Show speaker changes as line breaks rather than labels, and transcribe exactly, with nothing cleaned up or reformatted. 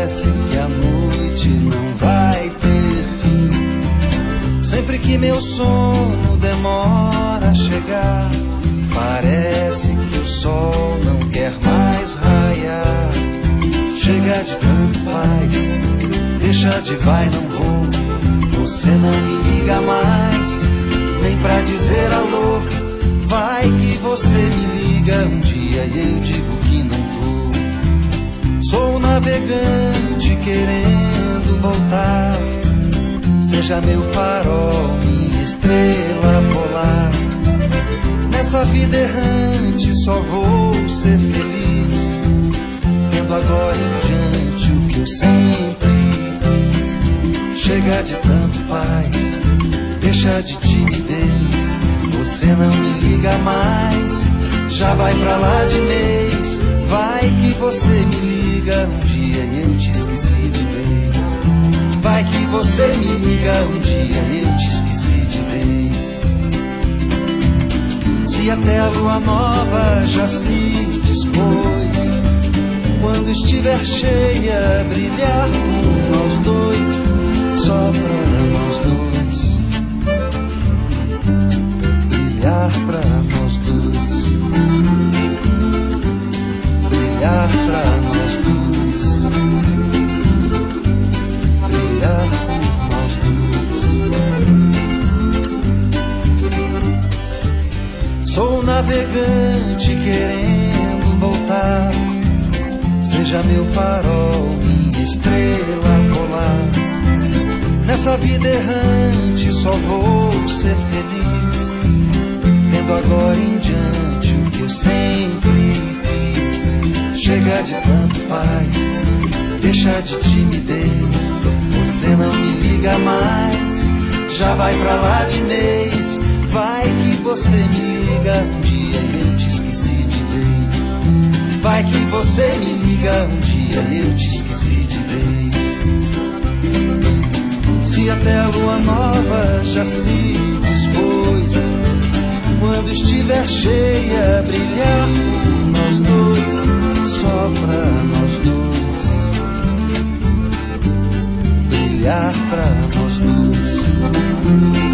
parece que a noite não vai ter fim. Sempre que meu sono demora a chegar, parece que o sol não quer mais raiar. Chega de tanto faz, deixa de vai, não vou. Você não me liga mais, nem pra dizer alô. Vai que você me liga um dia e eu digo que não tô. Sou um navegante querendo voltar. Seja meu farol, minha estrela polar. Nessa vida errante só vou ser feliz, tendo agora em diante o que eu sempre quis. Chega de tanto faz, deixa de timidez. Você não me liga mais, já vai pra lá de mês. Vai que você me liga um dia e eu te esqueci de vez. Vai que você me liga um dia e eu te esqueci de vez. Se até a lua nova já se dispôs, quando estiver cheia, brilhar por nós dois, só pra nós dois. Brilhar pra nós dois. Brilhar pra nós dois. Brilhar por nós dois. Sou um navegante querendo voltar. Seja meu farol, minha estrela polar. Nessa vida errante só vou ser feliz, tendo agora em diante o que eu sempre quis. Chega de tanto faz, deixa de timidez. Você não me liga mais, já vai pra lá de mês. Vai que você me liga um dia e eu te esqueci de vez. Vai que você me liga um dia e eu te esqueci de vez. Se até a lua nova já se dispôs, quando estiver cheia, brilhar por nós dois, só pra nós dois. Brilhar pra nós dois.